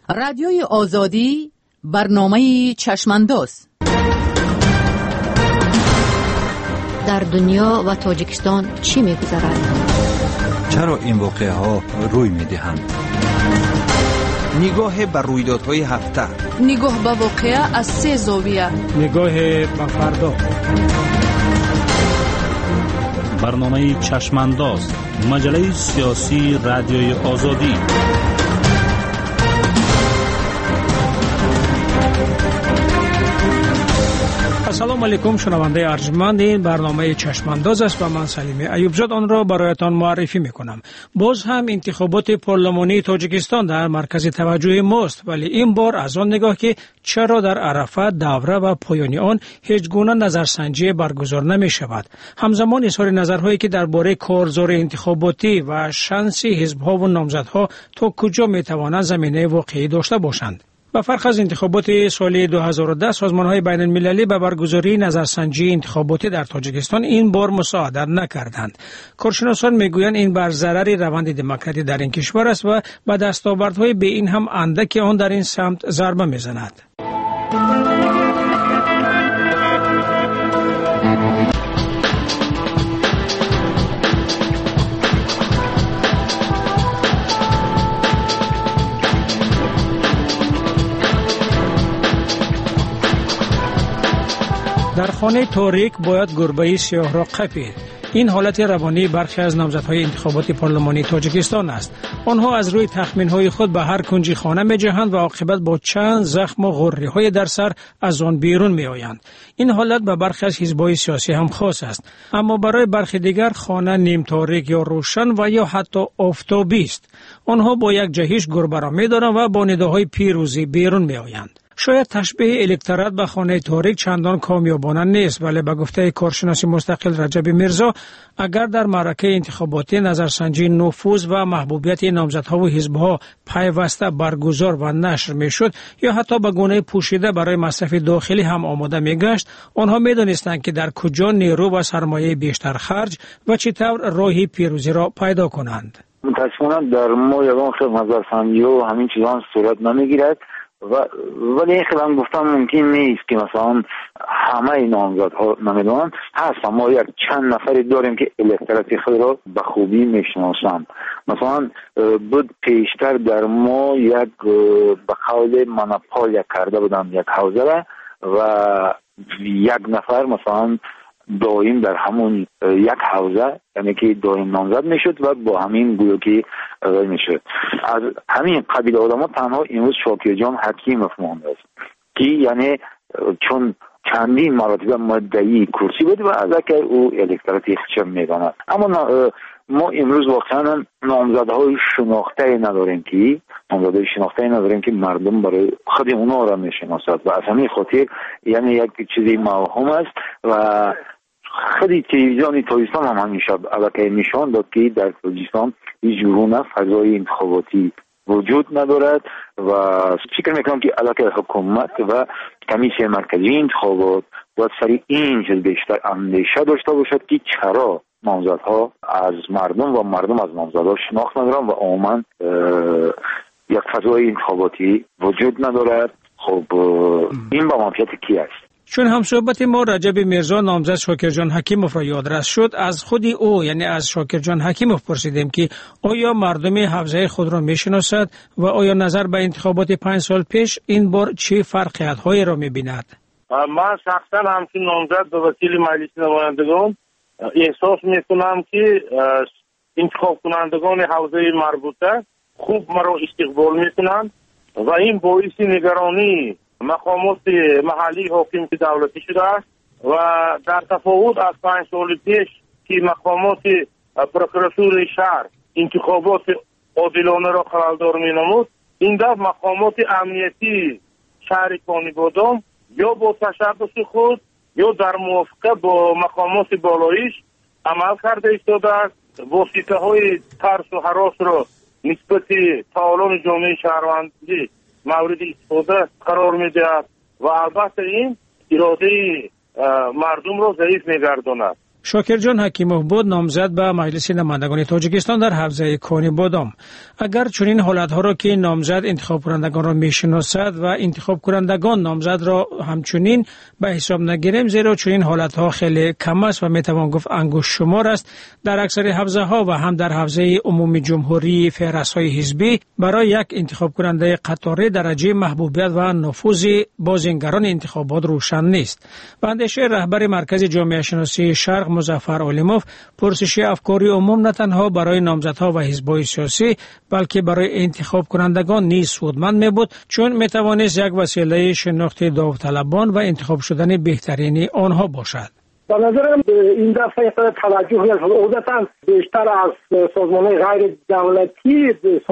رادیوی آزادی برنامه چشمانداز. در دنیا و تاجیکستان چی می‌گذرد؟ چرا این واقعه ها روی می‌دهند؟ نگاه به رویدادهای هفته، نگاه به واقعه از 3 زاویه، نگاه به فردا. برنامه چشمانداز، مجله سیاسی رادیوی آزادی. السلام علیکم شنونده ارجمند، این برنامه چشمانداز است و من سلیم ایوبزاد آن را برایتان معرفی میکنم. باز هم انتخابات پارلمانی تاجیکستان در مرکز توجه ماست، ولی این بار از آن نگاه که چرا در عرفات، دوره و پایان آن هیچ گونه نظرسنجی برگزار نمی شود. همزمان اظهار نظرهایی که درباره کارزار انتخاباتی و شانس حزب‌ها و نامزدها تا کجا می توانند زمینه واقعی داشته باشند. با فرق از انتخابات سال 2010 سازمان‌های بین‌المللی به برگزاری نظرسنجی انتخاباتی در تاجیکستان این بار مساعدت نکردند. کارشناسان میگویند این بر ضرر روند دموکراسی در این کشور است و به دستاوردهای به این هم اندک آن در این سمت ضربه می‌زند. در خانه تاریک باید گربه سیاه را قپید. این حالت روانی برخی از نامزدهای انتخابات پارلمانی تاجیکستان است. آنها از روی تخمین‌های خود به هر کنج خانه می‌جهند و عاقبت با چند زخم و غره‌های در سر از آن بیرون می‌آیند. این حالت به برخی از حزب‌های سیاسی هم خاص است، اما برای برخی دیگر خانه نیم تاریک یا روشن و یا حتی آفتابی است. آنها با یک جهش گربه را می‌دارند و با نداهای پیروزی بیرون می‌آیند. شاید تشبیه الکترات به خانه تاریک چندان کامیابانه نیست، ولی به گفته کارشناس مستقل رجب میرزا، اگر در معرکه انتخاباتی نظرسنجی نفوذ و محبوبیت نامزدها و حزبها پیوسته برگزار و نشر میشد یا حتی به گونه پوشیده برای مصرف داخلی هم آماده میگشت، آنها میدانستند که در کجا نیرو و سرمایه بیشتر خرج و چطور راهی پیروزی را پیدا کنند. متاسفانه در ما یگان خیلی نظرسنجی و همین چیزان صورت نمیگیرد ولی این خیلی هم گفتم ممکن نیست که مثلا همه نامزدها نمیدونن. هست ما یک چند نفری داریم که الکتراتی خود را به خوبی میشناسن. مثلا بود پیشتر در ما یک به قول منپال کرده بودن یک حوزه را و یک نفر مثلا دائم در همون یک حوزه، یعنی که دائم نامزد میشد و با همین گویا که اقای میشد. از همین قبیل آدم ها تنها امروز شاکر جان حکیموف مانده است که یعنی چون چندین مراتب مدعی کرسی بود و از اگر او الکتراتی خشم میداند. اما ما امروز واقعا نامزدهای شناخته نداریم که مردم برای خود اونا را میشناسد و از همین خاطر یعنی یک چیزی موهوم است و خیلی تلویزیون تاجیکستان هم همیشه البته نشان داد که در تاجیکستان هیچ گونه فضای انتخاباتی وجود ندارد و فکر میکنم که البته حکومت و کمیسیون مرکزی انتخابات باید سری این چیز بیشتر اندیشه داشته باشد که چرا نامزدها از مردم و مردم از نامزدها شناخت ندارن و عموما یک فضای انتخاباتی وجود ندارد. خب این با منفیت کی است؟ چون هم صحبت ما رجب میرزا نامزد شاکر جان حکیموف را یادرس شد، از خود او یعنی از شاکر جان حکیموف پرسیدیم که آیا مردم حوزه خود را میشناسد و آیا نظر به انتخابات 5 سال پیش این بار چه فرقیت‌هایی را می‌بیند؟ من شخصا همچون نامزد به وسیله مجلس نمایندگان احساس می‌کنم که انتخاب کنندگان حوزه مربوطه خوب مرا استقبال می‌کنند و این باعث نگرانی مقامات محلی حاکم دولتی شده است و در تفاوت از 5 سال پیش که مقامات پروکراتور شهر انتخابات عادلانه را خلالدار می‌نمود، این دفعه مقامات امنیتی شهر کانی بادام یا با تشبث خود یا در موافقه با مقامات بالاییش عمل کرده ایستاده است. واسطه‌های ترس و هراس را نسبت فعالان جامعه شهروندی مورد استفاده قرار می‌دهد و البته این اراده مردم را ضعیف می‌گرداند. شاکرجان حکیموف بود نامزد به مجلس نمایندگان تاجیکستان در حوزه کانی بادام. اگر چنین حالتها را که نامزد انتخاب کنندگان را میشناسد و انتخاب کنندگان نامزد را همچنین به حساب نگیریم، زیرا چنین حالتها خیلی کم است و میتوان گفت انگشت شمار است، در اکثر حوزه ها و هم در حوزه عمومی جمهوری فهرست های حزبی برای یک انتخاب کننده قطاری درجه محبوبیت و نفوذ بازنگران انتخابات روشن نیست. به اندیشه رهبر مرکز جامعه شناسی شرق مظفر علیموف، پرسش افکاری عموم نه تنها برای نامزدها و حزب‌های سیاسی بلکه برای انتخاب کنندگان نیز سودمند می‌بود، چون می‌توانست یک وسیله شناخت داوطلبان و انتخاب شدن بهترین آنها باشد. به نظرم این دفعه توجه عادتاً بیشتر از سازمان‌های غیر دولتی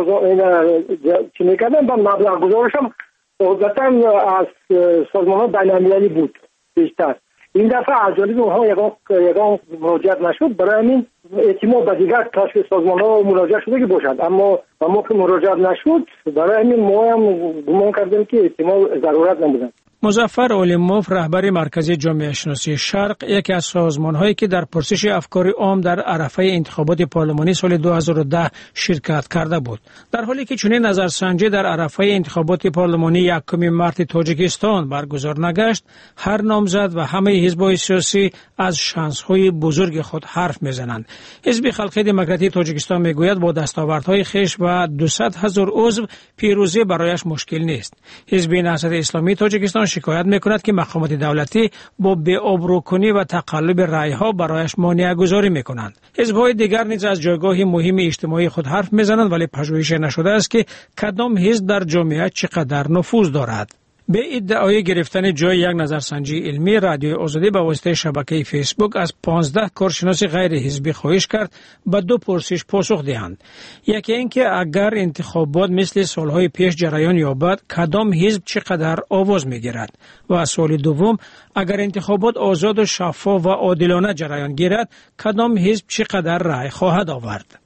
چی می‌کردن با مبلغ گذارشم عادتاً از سازمان‌های بین‌المللی بود بیشتر. این دفعه از جانب اونها یگان مراجعت نشد، برای همین احتمال به دیگر کشف سازمان‌ها مراجعه شده که باشد، اما که مراجعت نشد برای همین ما هم گمان کردیم که احتمال ضرورت نبوده. مظفر علیموف رهبر مرکز جامعه شناسی شرق، یکی از سازمان‌هایی که در پرسش افکار عام در عرفه انتخابات پارلمانی سال 2010 شرکت کرده بود، در حالی که چنین نظرسنجی در عرفه انتخابات پارلمانی 1 مارس تاجیکستان برگزار نگشت، هر نامزد و همه حزب‌های سیاسی از شانس‌های بزرگ خود حرف می‌زنند. حزب خلق دموکراتی تاجیکستان می‌گوید با دستاوردهای خویش و 200,000 عضو پیروزی برایش مشکل نیست. حزب نهضت اسلامی تاجیکستان شکایت میکند که مقامات دولتی با بی‌آبروکنی و تقلب رأی‌ها برایش مانع گذاری میکنند. حزب‌های دیگر نیز از جایگاه مهم اجتماعی خود حرف میزنند، ولی پژوهش نشده است که کدام حزب در جامعه چقدر نفوذ دارد. به ادعای گرفتن جای یک نظرسنجی علمی، رادیوی آزادی به واسطه شبکه فیسبوک از 15 کارشناس غیر حزبی خواهش کرد به 2 پرسش پاسخ دهند. یکی اینکه اگر انتخابات مثل سالهای پیش جریان یابد کدام حزب چقدر آواز میگیرد، و سوال دوم اگر انتخابات آزاد و شفاف و عادلانه جریان گیرد کدام حزب چقدر رأی خواهد آورد.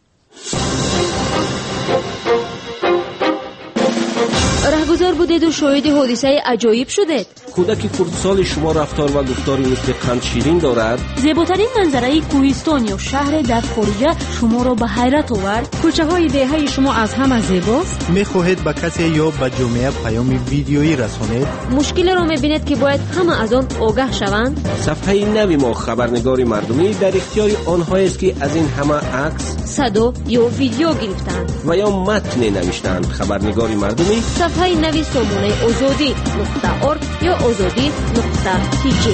رهگذار بودید و شاهد حادثه عجایب شدید. کودک کردسال شما رفتار و گفتاری مثل قند شیرین دارد. زیباترین منظره کوهستان یا شهر در خارجه شما را به حیرت آورد. کوچه های دهه شما از همه زیباست. میخواهید به کسی یا به جامعه پیام ویدیویی رسانید. مشکل را میبینید که باید همه از آن آگاه شوند. صفحه نوی ما خبرنگاری مردمی در اختیار آنهایی است که از این همه عکس، صدا یا ویدیو گرفتند و یا متن نوشتند. خبرنگاری مردمی صفحه نوی سامانه azadi.org یا azadi.tk.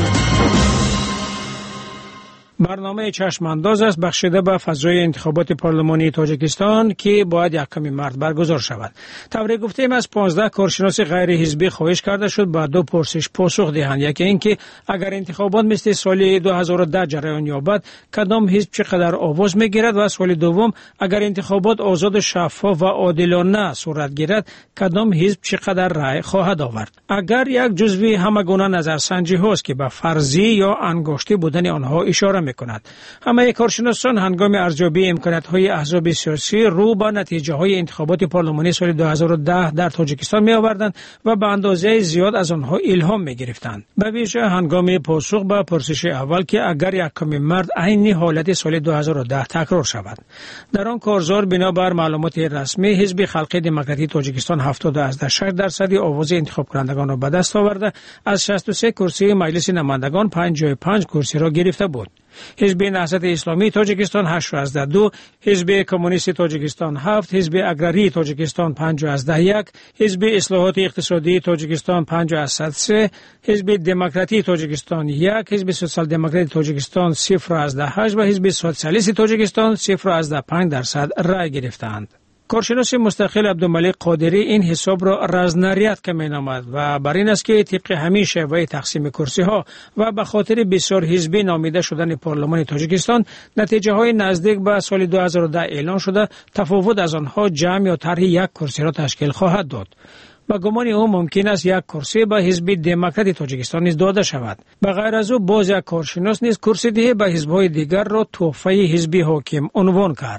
برنامه چشمانداز است بخشیده به فضای انتخابات پارلمانی تاجیکستان که باید 1 مارس برگزار شود. طوری گفتیم از 15 کارشناس غیر حزبی خواهش کرده شد با 2 پرسش پاسخ دهند. یکی اینکه اگر انتخابات مثل سال 2010 جریان یابد کدام حزب چقدر آواز میگیرد، و سوال دوم اگر انتخابات آزاد و شفاف و عادلانه صورت گیرد کدام حزب چقدر رأی خواهد آورد. اگر یک جزوی همگونه نظرسنجی هاست که به فرضی یا انگشتی بودن آنها اشاره میکند. همه کارشناسان هنگام ارزیابی امکانات‌های احزاب سیاسی رو به نتیجه‌های انتخابات پارلمانی سال 2010 در تاجیکستان می‌آوردند و به اندازه زیاد از آنها الهام می‌گرفتند. به ویژه هنگام پاسخ به پرسش اول که اگر 1 مارس عین حالت سال 2010 تکرار شود. در آن کارزار بنابر معلومات رسمی حزب خلق دموکراتی تاجیکستان 70.6% آواز انتخاب کنندگان را به دست آورده از 63 کرسی مجلس نمایندگان 55 کرسی را گرفته بود. حزب نهضت اسلامی تاجیکستان 8.2%، حزب کمونیست تاجیکستان 7%، حزب اگراری تاجیکستان 5.1%، حزب اصلاحات اقتصادی تاجیکستان 5.3%، حزب دموکراتی تاجیکستان 1%، حزب سوسیال دموکراتی تاجیکستان 0.8% و حزب سوسیالیست تاجیکستان 0.5% رای گرفتند. کارشناس مستقل عبدالملک قادری این حساب را رزنریت که مینامد و بر این است که طبق همین شیوه تقسیم کرسی ها و به خاطر بسیار حزبی نامیده شدن پارلمان تاجیکستان نتیجه های نزدیک به سال 2010 اعلان شده تفاوت از آنها جمع یا طرح 1 کرسی را تشکیل خواهد داد. با گمان او ممکن است 1 کرسی به حزب دموکراتی تاجیکستان نیز داده شود. به غیر از او باز یک کارشناس نیز کرسی دهی به حزب‌های دیگر را تحفه حزبی حاکم عنوان کرد.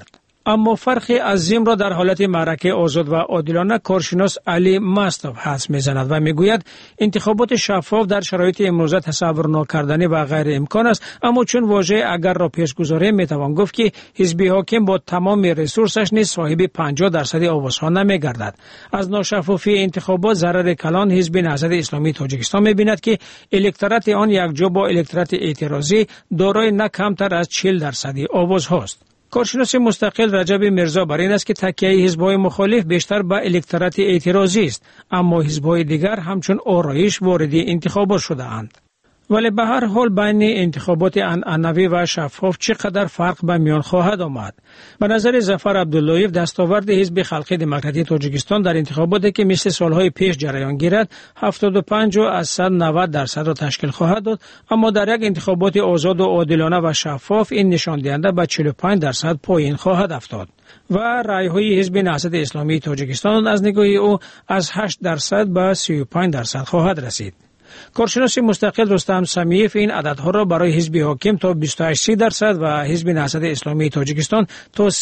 اما فرق عظیم را در حالت معرکه آزاد و عادلانه کارشناس علی مستوف حدس میزند و میگوید انتخابات شفاف در شرایط امروزه تصور ناکردنی و غیر امکان است، اما چون واژه اگر را پیش گذاریم میتوان گفت که حزب حاکم با تمام ریسورسش نیز صاحب 50% آوازها نمیگردد. از ناشفافی انتخابات ضرر کلان حزب نهضت اسلامی تاجیکستان میبیند که الکترات آن یکجا با الکترات اعتراضی دارای نه کمتر از 40% آوازهاست. کارشناس مستقل رجب میرزا بر این است که تکیه حزب‌های مخالف بیشتر به الکترات اعتراضی است، اما حزب‌های دیگر همچون آرایش وارد انتخابات شده‌اند. ولی به هر حال بین انتخابات عنعنوی و شفاف چقدر فرق به میان خواهد آمد؟ به نظر ظفر عبداللهیف دستاورد حزب خلق دموکراتیک تاجیکستان در انتخاباتی که مثل سالهای پیش جریان گیرد 75 از 190% را تشکیل خواهد داد، اما در یک انتخابات آزاد و عادلانه و شفاف این نشان دهنده به 45% پایین خواهد افتاد و رأی‌های حزب نهضت اسلامی تاجیکستان از نگاه او از 8% به 35% خواهد رسید. کارشناس مستقل رستم سمیف این عددها را برای حزب حاکم تا 28% و حزب نهضت اسلامی تاجیکستان تا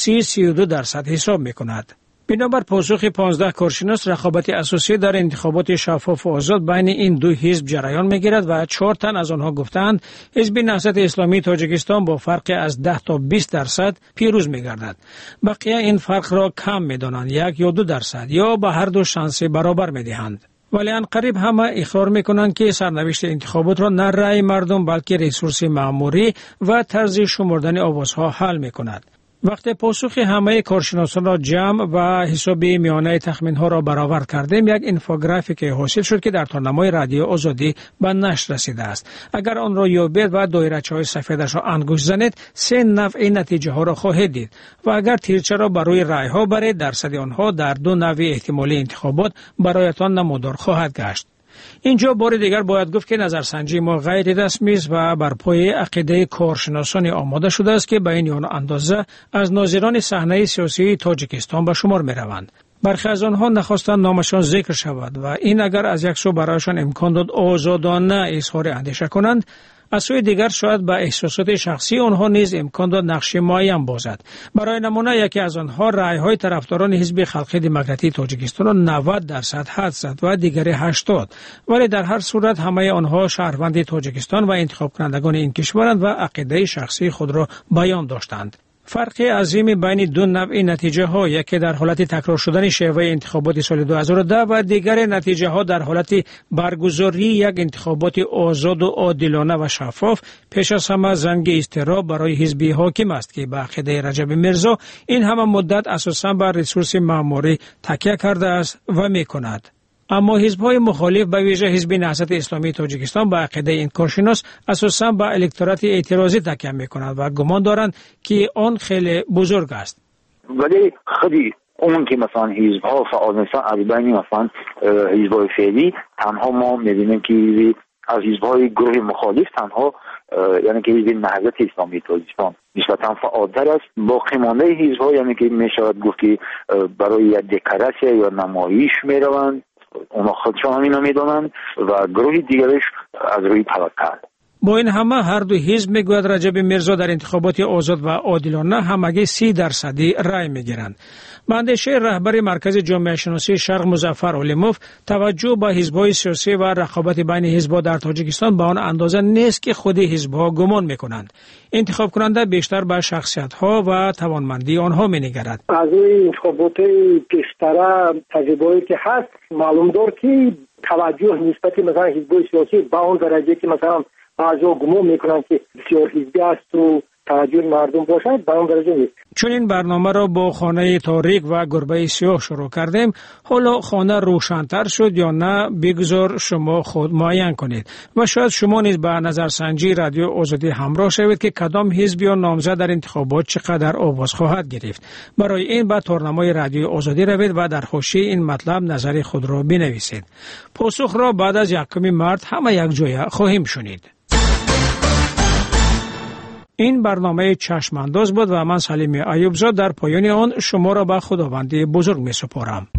32% حساب می‌کند. بنابر پاسخ 15 کارشناس رقابت اساسی در انتخابات شفاف و آزاد بین این دو حزب جریان می‌گیرد و 4 تن از آنها گفتند حزب نهضت اسلامی تاجیکستان با فرق از 10 تا 20% پیروز می‌گردد. بقیه این فرق را کم می‌دانند، 1 یا 2% یا به هر دو شانس برابر می‌دهند. ولی عنقریب همه اقرار میکنند که سرنوشت انتخابات را نه رأی مردم بلکه ریسورس مأموری و طرز شمردن آوازها حل میکند. وقتی پاسخ همه کارشناسان را جمع و حسابی میانه تخمینها را برآورد کردیم، یک اینفوگرافیک حاصل شد که در تارنمای رادیو آزادی به نشر رسیده است. اگر آن را یابید و دایره‌های سفیدش را انگشت زنید 3 نوع نتیجه ها را خواهید دید و اگر تیرچه را برای رأی ها برید درصد آنها در 2 نوع احتمالی انتخابات برایتان نمودار خواهد گشت. اینجا بار دیگر باید گفت که نظرسنجی ما غیر رسمی است و بر پایه عقیده کارشناسان آماده شده است که به این اندازه از ناظران صحنه سیاسی تاجیکستان به شمار می روند. برخی از آنها نخواستند نامشان ذکر شود و این اگر از یک سو برایشان امکان داد آزادانه اظهار اندیشه کنند، از سوی دیگر شاید به احساسات شخصی آنها نیز امکان داد نقش معین بازد. برای نمونه یکی از آنها رأی‌های طرفداران حزب خلق دموکراتیک تاجیکستان را 90% حد زد و دیگری 80%، ولی در هر صورت همه آنها شهروند تاجیکستان و انتخاب کنندگان این کشورند و عقیده شخصی خود را بیان داشتند. فرق عظیم بین دو نوع نتیجه ها، یکی در حالت تکرار شدن شیوه انتخابات سال 2010 و دیگر نتیجه ها در حالت برگزاری یک انتخابات آزاد و عادلانه و شفاف، پیش از همه زنگ اضطراب برای حزب حاکم است که به عقیده رجب میرزا این همه مدت اساساً بر ریسورس مأموری تکیه کرده است و میکند. اما حزب‌های مخالف به ویژه حزب نهضت اسلامی تاجیکستان به عقیده این کارشناس اساساً به الکترات اعتراضی تکیه می‌کنند و گمان دارند که آن خیلی بزرگ است. ولی خیلی اون که مثلا حزب‌ها فعال نیستن از بین مثلا حزب‌های فعلی، تنها ما می‌بینیم که از حزب‌های گروه مخالف تنها یعنی که حزب نهضت اسلامی تاجیکستان نسبتاً فعال‌تر است. باقی مانده حزب‌ها یعنی که می‌شود گفت که برای یک دکلراسیون یا نمایش می‌روند، اونا خودشان همینا میدونن و گروه دیگرش از روی توکل. با این همه هر دو حزب میگوید رجب میرزا در انتخابات آزاد و عادلانه همگی 30% رأی میگیرند. مهندس رهبر مرکز جامعه شناسی شرق مظفر علیموف توجه به حزب‌های سیاسی و رقابت بین حزب‌ها در تاجیکستان به آن اندازه نیست که خود حزب‌ها گمان میکنند. انتخاب کننده بیشتر به شخصیت‌ها و توانمندی آنها می‌نگرد. از این انتخابات پیشتر تجربه‌ای که هست معلوم دار که توجه نسبت مثلا حزب‌های سیاسی به اون درجه که مثلا بعضا گمان میکنن که بسیار حزبی است و توجه مردم باشد به اون درجه نیست. چون این برنامه را با خانه تاریک و گربه سیاه شروع کردیم، حالا خانه روشن‌تر شد یا نه بگذار شما خود معین کنید و شاید شما نیز به نظرسنجی رادیو آزادی همراه شوید که کدام حزب یا نامزد در انتخابات چقدر آواز خواهد گرفت. برای این به تارنمای رادیو آزادی روید و در حاشیه این مطلب نظر خود را بنویسید. پاسخ را بعد از 1 مارس همه یک جای خواهیم شنید. این برنامه چشم انداز بود و من سلیم ایوبزاده در پایان آن شما را به خداوند بزرگ می سپارم.